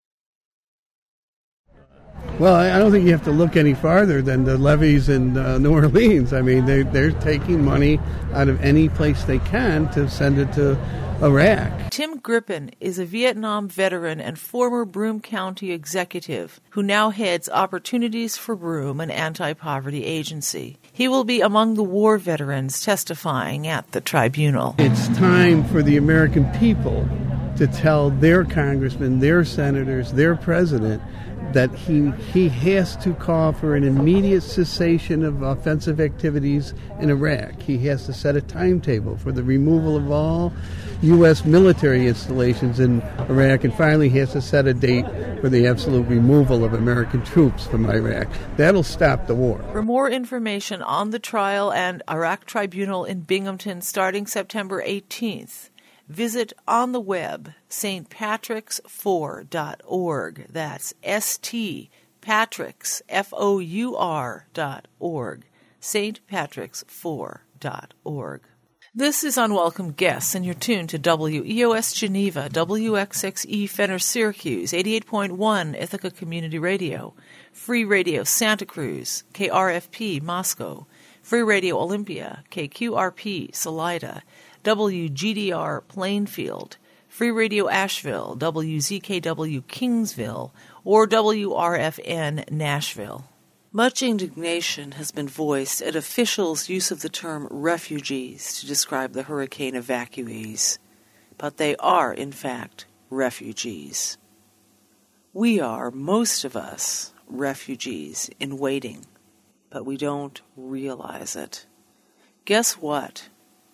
Well, I don't think you have to look any farther than the levees in uh, New Orleans. I mean, they, they're taking money out of any place they can to send it to Iraq. Tim Grippen is a Vietnam veteran and former Broome County executive who now heads Opportunities for Broome, an anti-poverty agency. He will be among the war veterans testifying at the tribunal. It's time for the American people to tell their congressmen, their senators, their president that he he has to call for an immediate cessation of offensive activities in Iraq. He has to set a timetable for the removal of all U S military installations in Iraq, and finally he has to set a date for the absolute removal of American troops from Iraq. That'll stop the war. For more information on the trial and Iraq Tribunal in Binghamton starting September eighteenth, visit on the web s t patricks four dot org. That's S T Patrick's, F O U R dot org, Saint Patrick's four dot org. This is Unwelcome Guests, and you're tuned to W E O S Geneva, W X X E Fenner Syracuse, eighty-eight point one Ithaca Community Radio, Free Radio Santa Cruz, K R F P Moscow, Free Radio Olympia, K Q R P Salida, W G D R Plainfield, Free Radio Asheville, W Z K W Kingsville, or W R F N Nashville. Much indignation has been voiced at officials' use of the term refugees to describe the hurricane evacuees, but they are, in fact, refugees. We are, most of us, refugees in waiting, but we don't realize it. Guess what?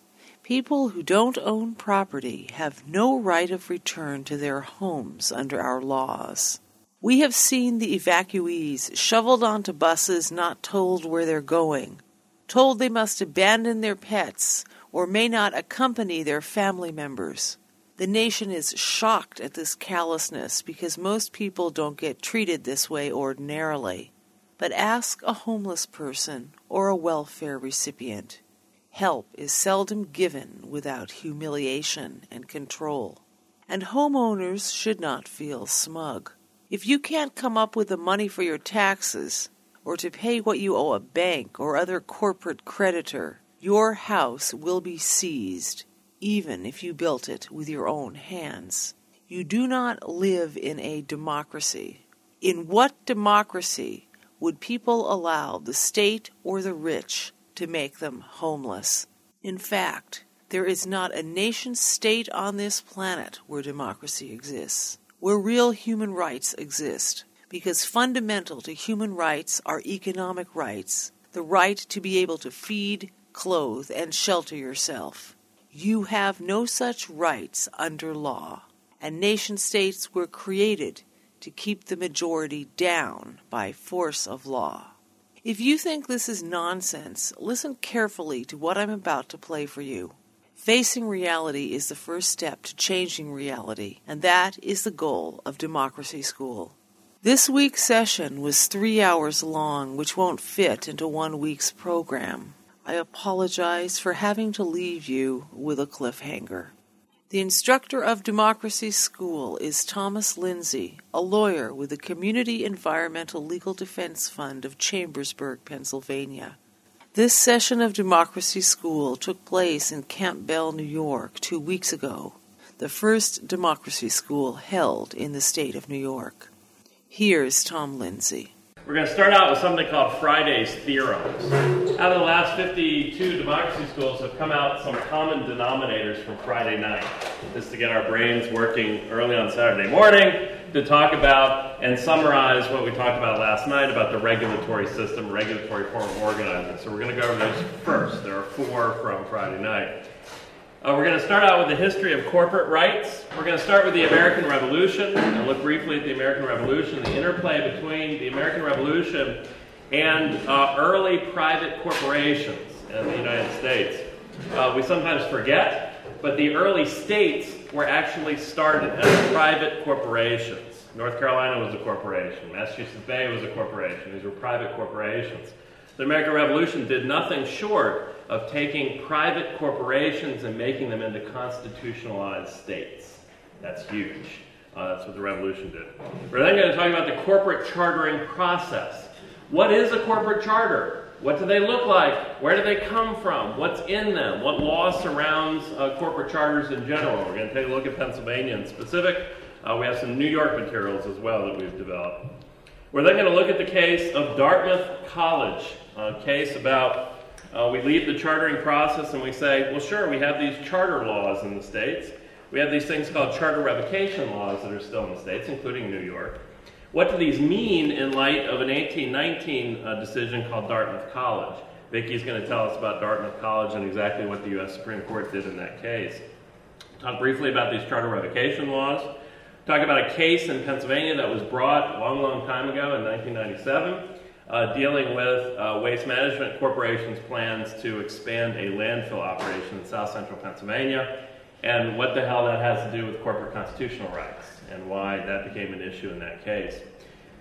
People who don't own property have no right of return to their homes under our laws. We have seen the evacuees shoveled onto buses not told where they're going, told they must abandon their pets or may not accompany their family members. The nation is shocked at this callousness because most people don't get treated this way ordinarily. But ask a homeless person or a welfare recipient. Help is seldom given without humiliation and control. And homeowners should not feel smug. If you can't come up with the money for your taxes, or to pay what you owe a bank or other corporate creditor, your house will be seized, even if you built it with your own hands. You do not live in a democracy. In what democracy would people allow the state or the rich to make them homeless? In fact, there is not a nation-state on this planet where democracy exists, where real human rights exist, because fundamental to human rights are economic rights, the right to be able to feed, clothe, and shelter yourself. You have no such rights under law, and nation-states were created to keep the majority down by force of law. If you think this is nonsense, listen carefully to what I'm about to play for you. Facing reality is the first step to changing reality, and that is the goal of Democracy School. This week's session was three hours long, which won't fit into one week's program. I apologize for having to leave you with a cliffhanger. The instructor of Democracy School is Thomas Lindsay, a lawyer with the Community Environmental Legal Defense Fund of Chambersburg, Pennsylvania. This session of Democracy School took place in Campbell, New York, two weeks ago, the first Democracy School held in the state of New York. Here's Tom Lindsay. We're going to start out with something called Friday's Theorems. Out of the last fifty-two Democracy Schools have come out some common denominators from Friday night. This is to get our brains working early on Saturday morning to talk about and summarize what we talked about last night about the regulatory system, regulatory form of organizing. So we're going to go over those first. There are four from Friday night. Uh, we're going to start out with the history of corporate rights. We're going to start with the American Revolution and look briefly at the American Revolution, the interplay between the American Revolution and uh, early private corporations in the United States. Uh, we sometimes forget, but the early states were actually started as private corporations. North Carolina was a corporation. Massachusetts Bay was a corporation. These were private corporations. The American Revolution did nothing short of taking private corporations and making them into constitutionalized states. That's huge. Uh, that's what the Revolution did. We're then going to talk about the corporate chartering process. What is a corporate charter? What do they look like? Where do they come from? What's in them? What law surrounds uh, corporate charters in general? We're going to take a look at Pennsylvania in specific. Uh, we have some New York materials as well that we've developed. We're then going to look at the case of Dartmouth College, a case about uh, we leave the chartering process and we say, well, sure, we have these charter laws in the states. We have these things called charter revocation laws that are still in the states, including New York. What do these mean in light of an eighteen nineteen uh, decision called Dartmouth College? Vicki's going to tell us about Dartmouth College and exactly what the U S Supreme Court did in that case. Talk briefly about these charter revocation laws. Talk about a case in Pennsylvania that was brought a long, long time ago in nineteen ninety-seven, uh, dealing with uh, Waste Management Corporation's plans to expand a landfill operation in south central Pennsylvania, and what the hell that has to do with corporate constitutional rights, and why that became an issue in that case.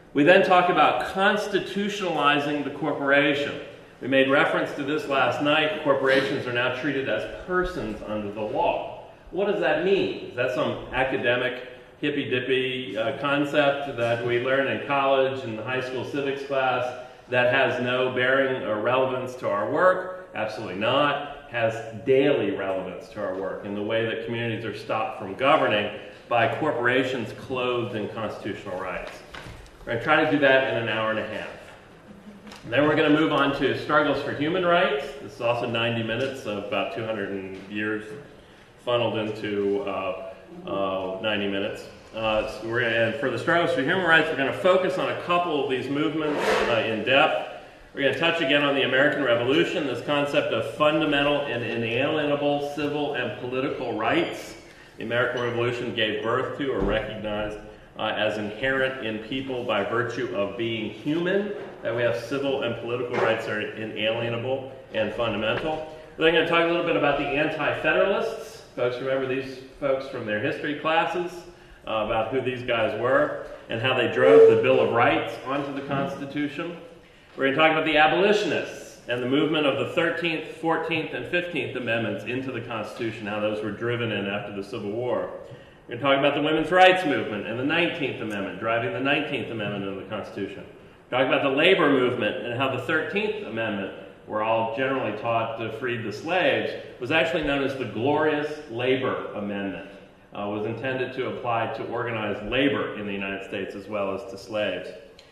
We then talk about constitutionalizing the corporation. We made reference to this last night. Corporations are now treated as persons under the law. What does that mean? Is that some academic hippy-dippy uh, concept that we learn in college and the high school civics class that has no bearing or relevance to our work? Absolutely not. It has daily relevance to our work in the way that communities are stopped from governing by corporations clothed in constitutional rights. We're going to try to do that in an hour and a half. And then we're going to move on to struggles for human rights. This is also ninety minutes, of about two hundred years funneled into uh, uh, ninety minutes. Uh, so we're gonna, and for the struggles for human rights, we're going to focus on a couple of these movements uh, in depth. We're going to touch again on the American Revolution, this concept of fundamental and inalienable civil and political rights. The American Revolution gave birth to or recognized uh, as inherent in people by virtue of being human, that we have civil and political rights that are inalienable and fundamental. We're then going to talk a little bit about the Anti-Federalists. Folks remember these folks from their history classes, uh, about who these guys were and how they drove the Bill of Rights onto the Constitution. We're going to talk about the abolitionists and the movement of the thirteenth, fourteenth, and fifteenth Amendments into the Constitution, how those were driven in after the Civil War. We're going to talk about the women's rights movement and the nineteenth Amendment, driving the nineteenth Amendment into the Constitution. Talk about the labor movement and how the thirteenth Amendment, we're all generally taught to free the slaves, was actually known as the Glorious Labor Amendment. Uh, was intended to apply to organized labor in the United States as well as to slaves.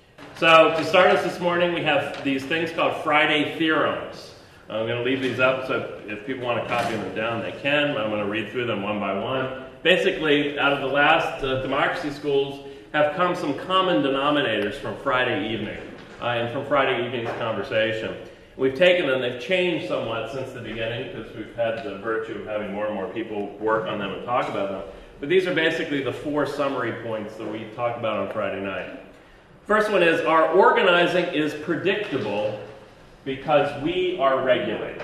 So to start us this morning, we have these things called Friday theorems. I'm going to leave these up, so if people want to copy them down, they can. I'm going to read through them one by one. Basically, out of the last uh, democracy schools, have come some common denominators from Friday evening uh, and from Friday evening's conversation. We've taken them, they've changed somewhat since the beginning because we've had the virtue of having more and more people work on them and talk about them. But these are basically the four summary points that we talk about on Friday night. First one is, our organizing is predictable because we are regulated.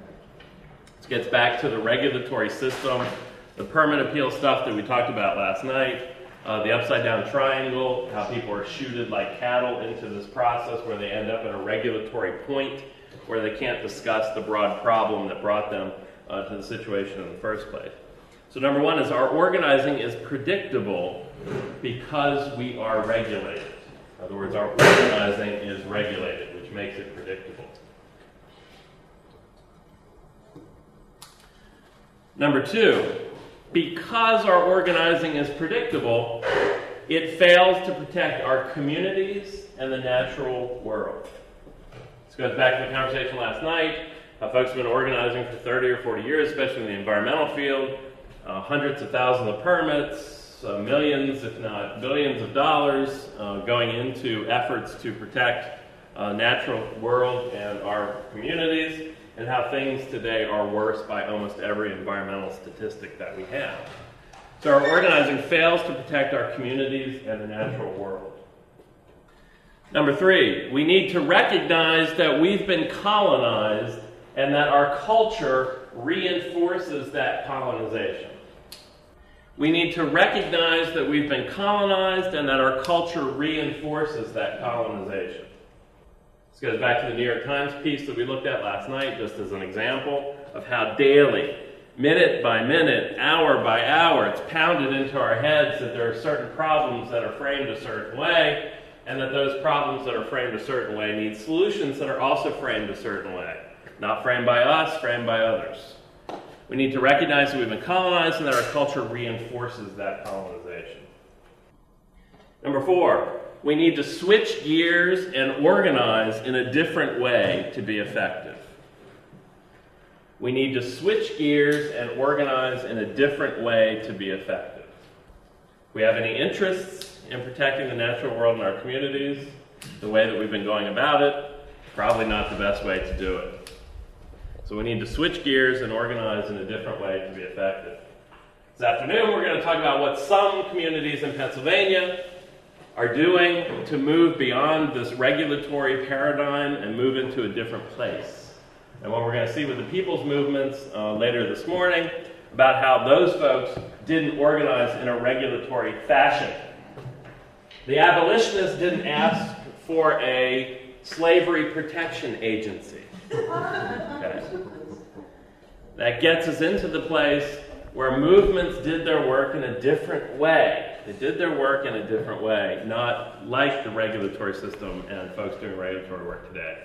This gets back to the regulatory system, the permit appeal stuff that we talked about last night. Uh, the upside-down triangle, how people are shooted like cattle into this process where they end up at a regulatory point where they can't discuss the broad problem that brought them uh, to the situation in the first place. So number one is our organizing is predictable because we are regulated. In other words, our organizing is regulated, which makes it predictable. Number two, because our organizing is predictable, it fails to protect our communities and the natural world. This goes back to the conversation last night. Uh, folks have been organizing for thirty or forty years, especially in the environmental field. Uh, hundreds of thousands of permits, uh, millions, if not billions of dollars uh, going into efforts to protect uh, natural world and our communities, and how things today are worse by almost every environmental statistic that we have. So our organizing fails to protect our communities and the natural world. Number three, we need to recognize that we've been colonized and that our culture reinforces that colonization. We need to recognize that we've been colonized and that our culture reinforces that colonization. This goes back to the New York Times piece that we looked at last night, just as an example of how daily, minute by minute, hour by hour, it's pounded into our heads that there are certain problems that are framed a certain way, and that those problems that are framed a certain way need solutions that are also framed a certain way. Not framed by us, framed by others. We need to recognize that we've been colonized and that our culture reinforces that colonization. Number four, we need to switch gears and organize in a different way to be effective. We need to switch gears and organize in a different way to be effective. If we have any interests in protecting the natural world in our communities, the way that we've been going about it, probably not the best way to do it. So we need to switch gears and organize in a different way to be effective. This afternoon, we're going to talk about what some communities in Pennsylvania are doing to move beyond this regulatory paradigm and move into a different place. And what we're going to see with the people's movements uh, later this morning about how those folks didn't organize in a regulatory fashion. The abolitionists didn't ask for a slavery protection agency. Okay. That gets us into the place where movements did their work in a different way. They did their work in a different way, not like the regulatory system and folks doing regulatory work today.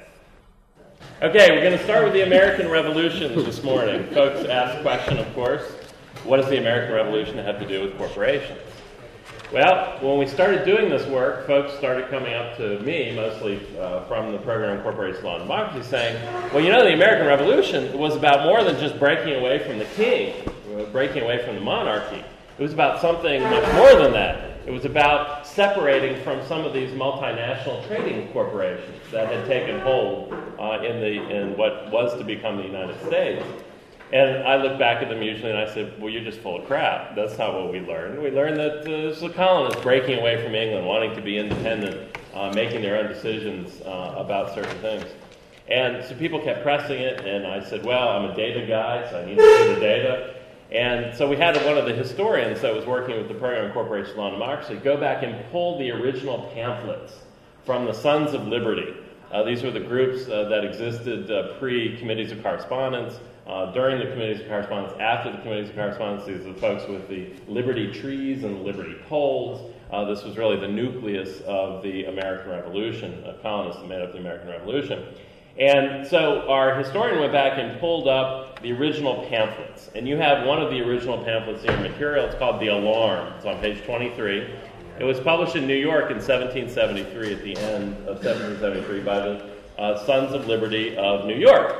Okay, we're going to start with the American Revolution this morning. Folks asked the question, of course, what does the American Revolution have to do with corporations? Well, when we started doing this work, folks started coming up to me, mostly uh, from the program Corporations, Law, and Democracy, saying, well, you know, the American Revolution was about more than just breaking away from the king, breaking away from the monarchy. It was about something much more than that. It was about separating from some of these multinational trading corporations that had taken hold uh, in the in what was to become the United States. And I look back at them usually and I said, well, you're just full of crap. That's not what we learned. We learned that uh, this was the colonists breaking away from England, wanting to be independent, uh, making their own decisions uh, about certain things. And so people kept pressing it, and I said, well, I'm a data guy, so I need to see the data. And so we had one of the historians that was working with the program Corporations, Law, and Democracy go back and pull the original pamphlets from the Sons of Liberty. Uh, these were the groups uh, that existed uh, pre-Committees of Correspondence, uh, during the Committees of Correspondence, after the Committees of Correspondence. These are the folks with the Liberty trees and the Liberty poles. Uh, this was really the nucleus of the American Revolution, uh, colonists that made up the American Revolution. And so our historian went back and pulled up the original pamphlets. And you have one of the original pamphlets in your material. It's called The Alarm. It's on page twenty-three. It was published in New York in seventeen seventy-three, at the end of seventeen seventy-three, by the uh, Sons of Liberty of New York.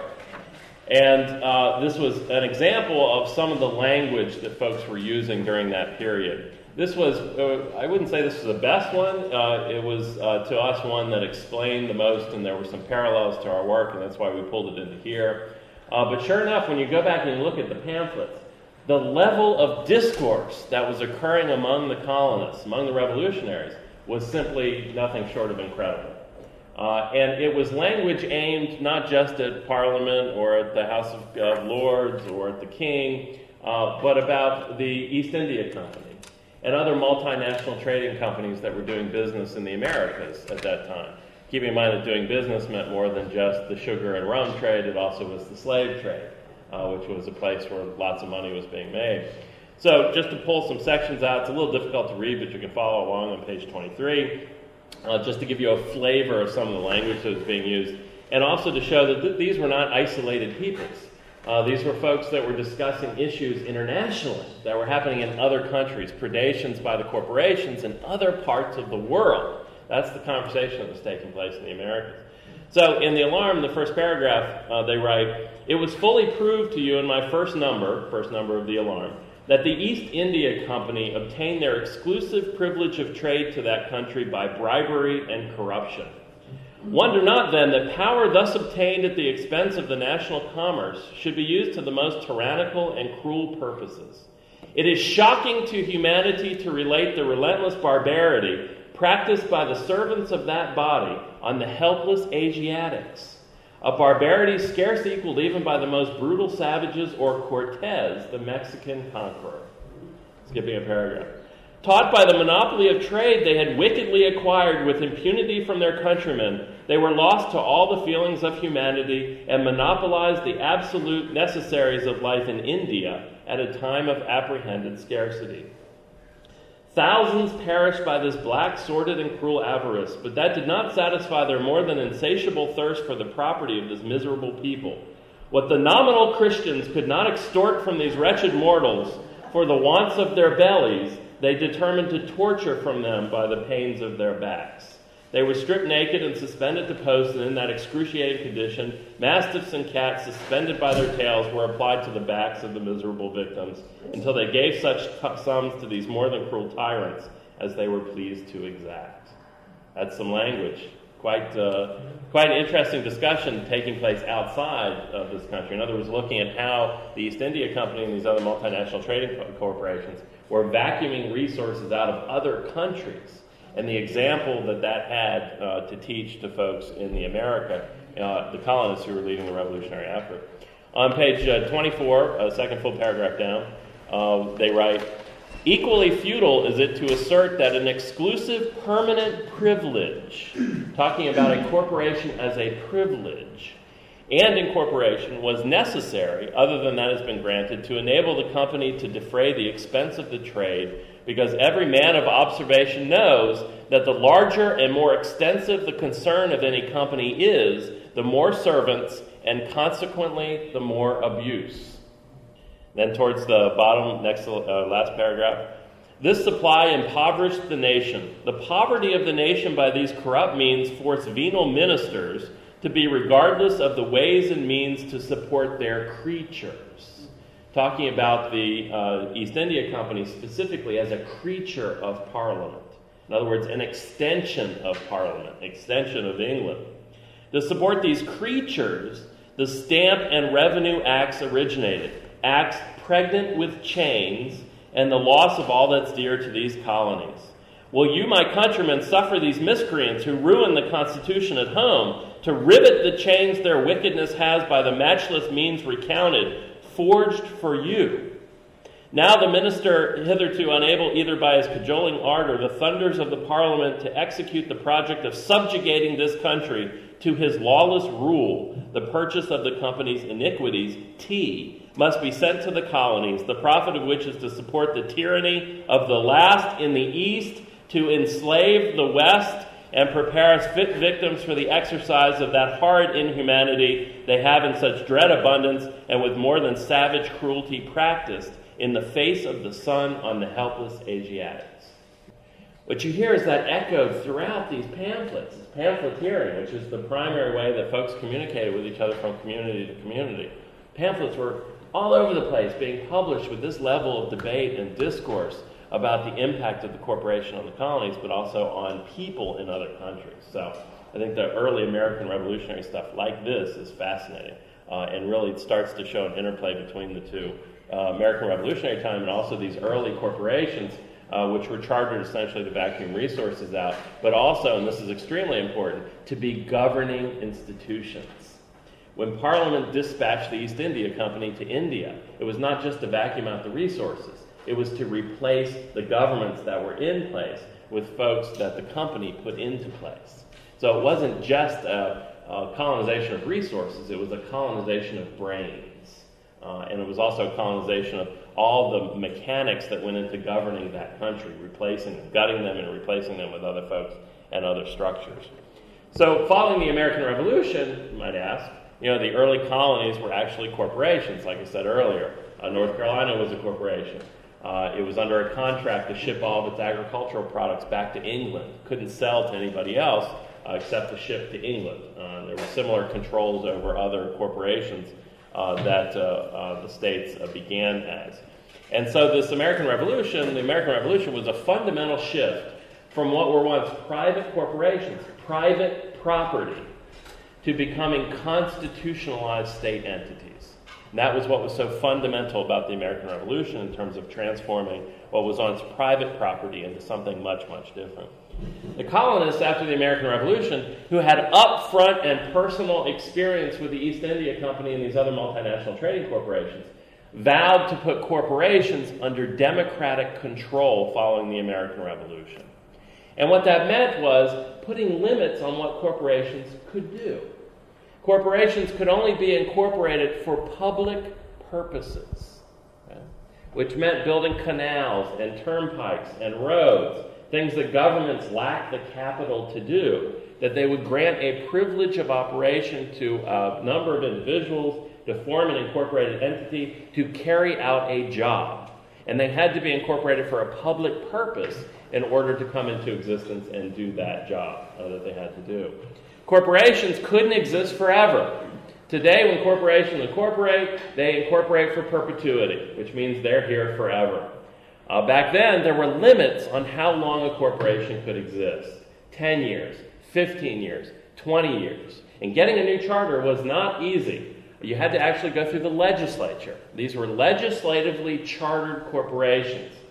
And uh, this was an example of some of the language that folks were using during that period. This was, uh, I wouldn't say this was the best one. Uh, it was, uh, to us, one that explained the most, and there were some parallels to our work, and that's why we pulled it into here. Uh, but sure enough, when you go back and you look at the pamphlets, the level of discourse that was occurring among the colonists, among the revolutionaries, was simply nothing short of incredible. Uh, and it was language aimed not just at Parliament or at the House of uh, Lords or at the King, uh, but about the East India Company and other multinational trading companies that were doing business in the Americas at that time. Keeping in mind that doing business meant more than just the sugar and rum trade, it also was the slave trade, uh, which was a place where lots of money was being made. So just to pull some sections out, it's a little difficult to read, but you can follow along on page twenty-three, uh, just to give you a flavor of some of the language that was being used, and also to show that th- these were not isolated peoples. Uh, these were folks that were discussing issues internationally that were happening in other countries, predations by the corporations in other parts of the world. That's the conversation that was taking place in the Americas. So in The Alarm, the first paragraph, uh, they write, "It was fully proved to you in my first number, first number of The Alarm, that the East India Company obtained their exclusive privilege of trade to that country by bribery and corruption. Wonder not, then, that power thus obtained at the expense of the national commerce should be used to the most tyrannical and cruel purposes. It is shocking to humanity to relate the relentless barbarity practiced by the servants of that body on the helpless Asiatics, a barbarity scarce equaled even by the most brutal savages or Cortez, the Mexican conqueror." Skipping a paragraph. "Taught by the monopoly of trade they had wickedly acquired with impunity from their countrymen, they were lost to all the feelings of humanity and monopolized the absolute necessaries of life in India at a time of apprehended scarcity. Thousands perished by this black, sordid, and cruel avarice, but that did not satisfy their more than insatiable thirst for the property of this miserable people. What the nominal Christians could not extort from these wretched mortals for the wants of their bellies, they determined to torture from them by the pains of their backs. They were stripped naked and suspended to posts, and in that excruciating condition, mastiffs and cats suspended by their tails were applied to the backs of the miserable victims, until they gave such t- sums to these more than cruel tyrants as they were pleased to exact." That's some language. Quite, uh, quite an interesting discussion taking place outside of this country. In other words, looking at how the East India Company and these other multinational trading corporations were vacuuming resources out of other countries, and the example that that had uh, to teach to folks in the America, uh, the colonists who were leading the revolutionary effort. On page uh, twenty-four, uh, second full paragraph down, uh, they write, Equally futile is it to assert that an exclusive permanent privilege, talking about a corporation as a privilege, and incorporation was necessary, other than that has been granted, to enable the company to defray the expense of the trade, because every man of observation knows that the larger and more extensive the concern of any company is, the more servants, and consequently the more abuse. Then towards the bottom, next to uh, last paragraph, this supply impoverished the nation. The poverty of the nation by these corrupt means forced venal ministers to be regardless of the ways and means to support their creatures. Talking about the uh, East India Company specifically as a creature of Parliament. In other words, an extension of Parliament, extension of England. To support these creatures, the Stamp and Revenue Acts originated. Acts pregnant with chains and the loss of all that's dear to these colonies. Will you, my countrymen, suffer these miscreants who ruin the Constitution at home to rivet the chains their wickedness has by the matchless means recounted, forged for you? Now the minister, hitherto unable either by his cajoling art or the thunders of the Parliament to execute the project of subjugating this country to his lawless rule, the purchase of the company's iniquities, T, must be sent to the colonies, the profit of which is to support the tyranny of the last in the East, to enslave the West, and prepare us fit victims for the exercise of that horrid inhumanity they have in such dread abundance and with more than savage cruelty practiced in the face of the sun on the helpless Asiatics. What you hear is that echoed throughout these pamphlets. It's pamphleteering, which is the primary way that folks communicated with each other from community to community. Pamphlets were all over the place being published with this level of debate and discourse about the impact of the corporation on the colonies, but also on people in other countries. So I think the early American Revolutionary stuff like this is fascinating, uh, and really starts to show an interplay between the two. Uh, American Revolutionary time and also these early corporations, uh, which were chartered essentially to vacuum resources out, but also, and this is extremely important, to be governing institutions. When Parliament dispatched the East India Company to India, it was not just to vacuum out the resources. It was to replace the governments that were in place with folks that the company put into place. So it wasn't just a, a colonization of resources, it was a colonization of brains. Uh, and it was also a colonization of all the mechanics that went into governing that country, replacing them, gutting them and replacing them with other folks and other structures. So following the American Revolution, you might ask, you know, the early colonies were actually corporations, like I said earlier. Uh, North Carolina was a corporation. Uh, it was under a contract to ship all of its agricultural products back to England. Couldn't sell to anybody else uh, except to ship to England. Uh, there were similar controls over other corporations uh, that uh, uh, the states uh, began as. And so this American Revolution, the American Revolution was a fundamental shift from what were once private corporations, private property, to becoming constitutionalized state entities. And that was what was so fundamental about the American Revolution in terms of transforming what was once private property into something much, much different. The colonists after the American Revolution, who had upfront and personal experience with the East India Company and these other multinational trading corporations, vowed to put corporations under democratic control following the American Revolution. And what that meant was putting limits on what corporations could do. Corporations could only be incorporated for public purposes, okay? Which meant building canals and turnpikes and roads, things that governments lacked the capital to do, that they would grant a privilege of operation to a number of individuals to form an incorporated entity to carry out a job. And they had to be incorporated for a public purpose in order to come into existence and do that job uh, that they had to do. Corporations couldn't exist forever. Today, when corporations incorporate, they incorporate for perpetuity, which means they're here forever. Uh, back then, there were limits on how long a corporation could exist. ten years, fifteen years, twenty years. And getting a new charter was not easy. You had to actually go through the legislature. These were legislatively chartered corporations.